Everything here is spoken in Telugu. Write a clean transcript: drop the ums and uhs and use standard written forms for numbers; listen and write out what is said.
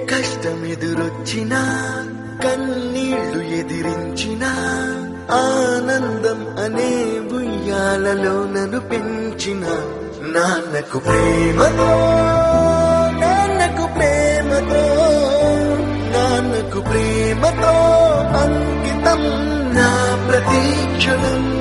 కష్టమెదురొచ్చినా కన్నీళ్లు ఎదిరించిన ఆనందం అనే ఉయ్యాలలో నన్ను పెంచిన నాన్నకు ప్రేమతో నాన్నకు ప్రేమతో నాన్నకు ప్రేమతో అంకితం నా ప్రతి క్షణం.